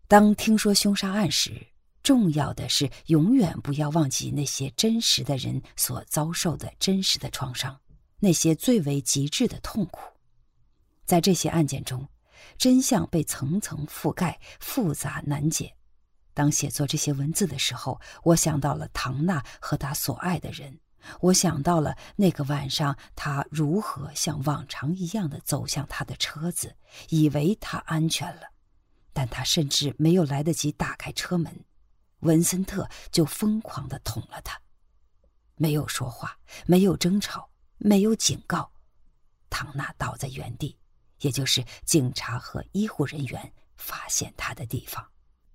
当听说凶杀案时，重要的是永远不要忘记那些真实的人所遭受的真实的创伤，那些最为极致的痛苦。在这些案件中，真相被层层覆盖，复杂难解。当写作这些文字的时候，我想到了唐娜和她所爱的人，我想到了那个晚上他如何像往常一样地走向他的车子，以为他安全了，但他甚至没有来得及打开车门，文森特就疯狂地捅了他。没有说话，没有争吵，没有警告，唐娜倒在原地，也就是警察和医护人员发现他的地方。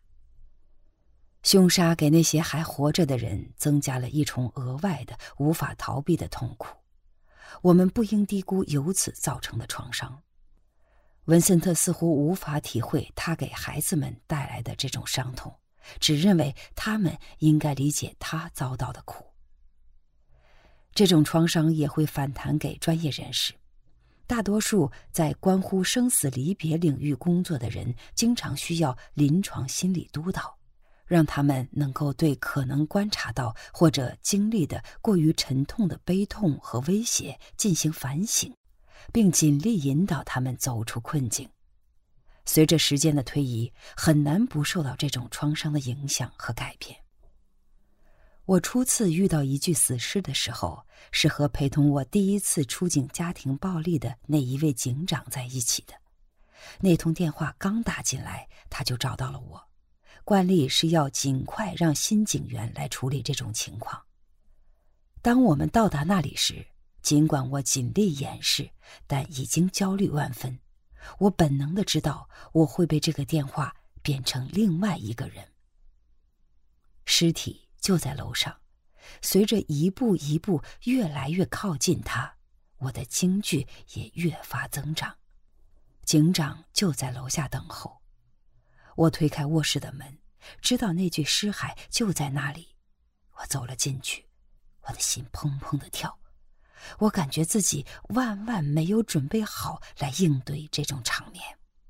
凶杀给那些还活着的人增加了一重额外的无法逃避的痛苦，我们不应低估由此造成的创伤。文森特似乎无法体会他给孩子们带来的这种伤痛，只认为他们应该理解他遭到的苦。这种创伤也会反弹给专业人士。大多数在关乎生死离别领域工作的人经常需要临床心理督导，让他们能够对可能观察到或者经历的过于沉痛的悲痛和威胁进行反省，并尽力引导他们走出困境。随着时间的推移，很难不受到这种创伤的影响和改变。我初次遇到一具死尸的时候，是和陪同我第一次出警家庭暴力的那一位警长在一起的。那通电话刚打进来，他就找到了我。惯例是要尽快让新警员来处理这种情况。当我们到达那里时，尽管我尽力掩饰，但已经焦虑万分。我本能地知道我会被这个电话变成另外一个人。尸体就在楼上，随着一步一步越来越靠近他，我的惊惧也越发增长。警长就在楼下等候。我推开卧室的门，知道那具尸骸就在那里。我走了进去，我的心砰砰地跳。我感觉自己万万没有准备好来应对这种场面。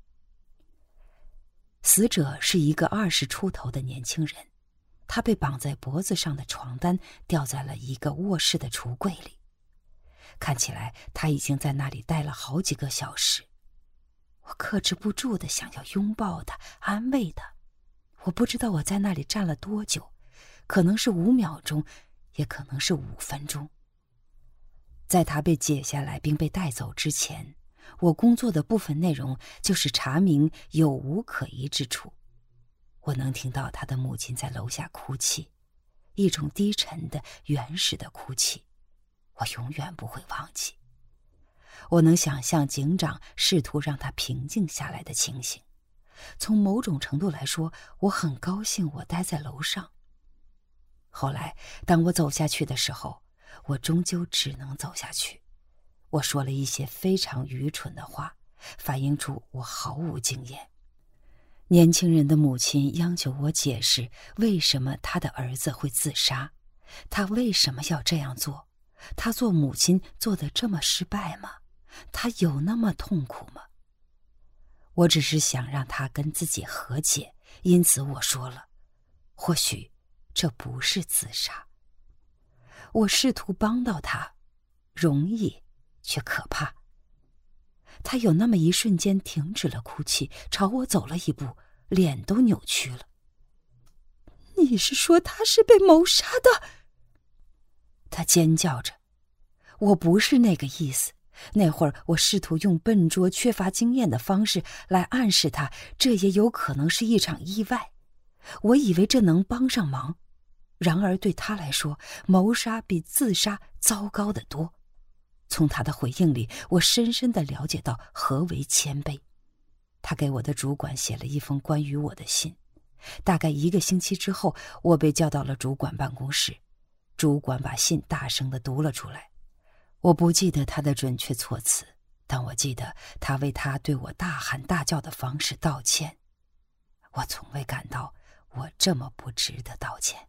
死者是一个20出头的年轻人，他被绑在脖子上的床单吊在了一个卧室的橱柜里，看起来他已经在那里待了好几个小时。我克制不住地想要拥抱他，安慰他。我不知道我在那里站了多久，可能是5秒钟，也可能是5分钟。在他被解下来并被带走之前，我工作的部分内容就是查明有无可疑之处。我能听到他的母亲在楼下哭泣，一种低沉的原始的哭泣，我永远不会忘记。我能想象警长试图让他平静下来的情形。从某种程度来说，我很高兴我待在楼上。后来当我走下去的时候，我终究只能走下去。我说了一些非常愚蠢的话，反映出我毫无经验。年轻人的母亲央求我解释为什么他的儿子会自杀，他为什么要这样做，他做母亲做得这么失败吗？他有那么痛苦吗？我只是想让他跟自己和解，因此我说了，或许这不是自杀。我试图帮到他，容易却可怕。他有那么一瞬间停止了哭泣，朝我走了一步，脸都扭曲了。你是说他是被谋杀的？他尖叫着。我不是那个意思。那会儿我试图用笨拙缺乏经验的方式来暗示他，这也有可能是一场意外。我以为这能帮上忙，然而对他来说，谋杀比自杀糟糕得多。从他的回应里，我深深地了解到何为谦卑。他给我的主管写了一封关于我的信。大概1个星期之后，我被叫到了主管办公室。主管把信大声地读了出来。我不记得他的准确措辞，但我记得他为他对我大喊大叫的方式道歉。我从未感到我这么不值得道歉。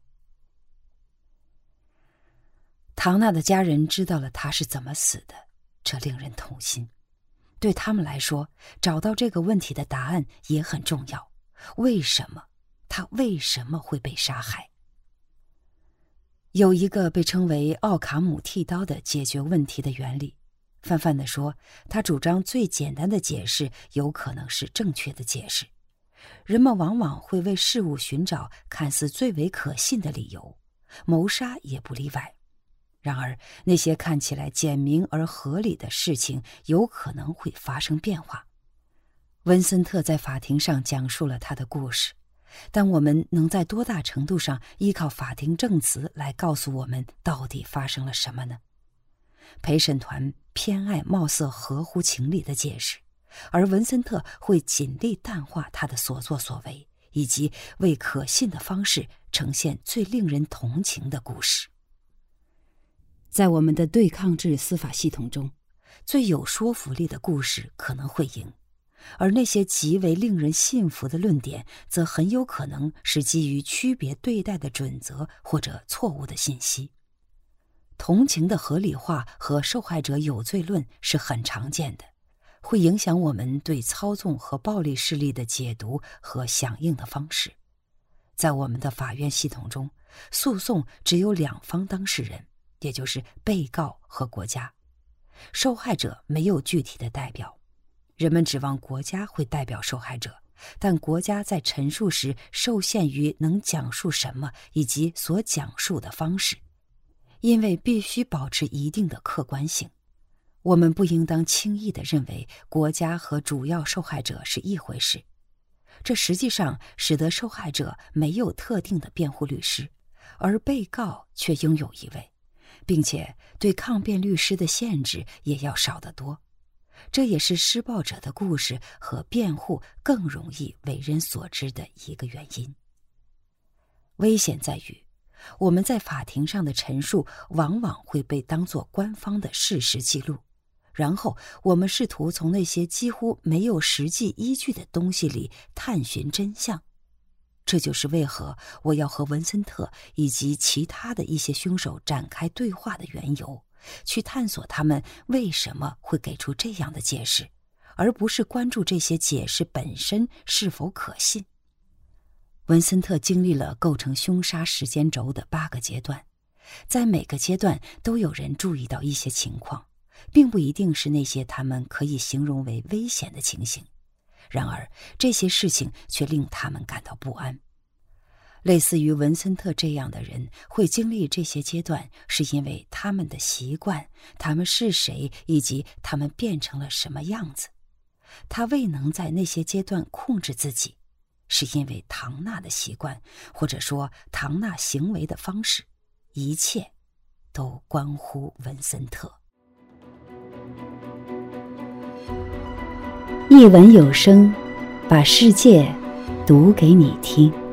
唐娜的家人知道了他是怎么死的，这令人痛心。对他们来说，找到这个问题的答案也很重要。 他为什么会被杀害？有一个被称为奥卡姆剃刀的解决问题的原理，泛泛地说，他主张最简单的解释有可能是正确的解释。人们往往会为事物寻找看似最为可信的理由，谋杀也不例外。然而，那些看起来简明而合理的事情有可能会发生变化。文森特在法庭上讲述了他的故事，但我们能在多大程度上依靠法庭证词来告诉我们到底发生了什么呢？陪审团偏爱貌似合乎情理的解释，而文森特会尽力淡化他的所作所为，以及为可信的方式呈现最令人同情的故事。在我们的对抗制司法系统中，最有说服力的故事可能会赢，而那些极为令人信服的论点则很有可能是基于区别对待的准则或者错误的信息。同情的合理化和受害者有罪论是很常见的，会影响我们对操纵和暴力势力的解读和响应的方式。在我们的法院系统中，诉讼只有两方当事人，也就是被告和国家。受害者没有具体的代表，人们指望国家会代表受害者，但国家在陈述时受限于能讲述什么以及所讲述的方式，因为必须保持一定的客观性。我们不应当轻易地认为国家和主要受害者是一回事，这实际上使得受害者没有特定的辩护律师，而被告却拥有一位，并且对抗辩律师的限制也要少得多。这也是施暴者的故事和辩护更容易为人所知的一个原因。危险在于，我们在法庭上的陈述往往会被当作官方的事实记录，然后我们试图从那些几乎没有实际依据的东西里探寻真相。这就是为何我要和文森特以及其他的一些凶手展开对话的缘由，去探索他们为什么会给出这样的解释，而不是关注这些解释本身是否可信。文森特经历了构成凶杀时间轴的8个阶段，在每个阶段都有人注意到一些情况，并不一定是那些他们可以形容为危险的情形，然而这些事情却令他们感到不安。类似于文森特这样的人会经历这些阶段，是因为他们的习惯，他们是谁，以及他们变成了什么样子。他未能在那些阶段控制自己，是因为唐纳的习惯，或者说唐纳行为的方式，一切都关乎文森特。 一文有声，把世界读给你听。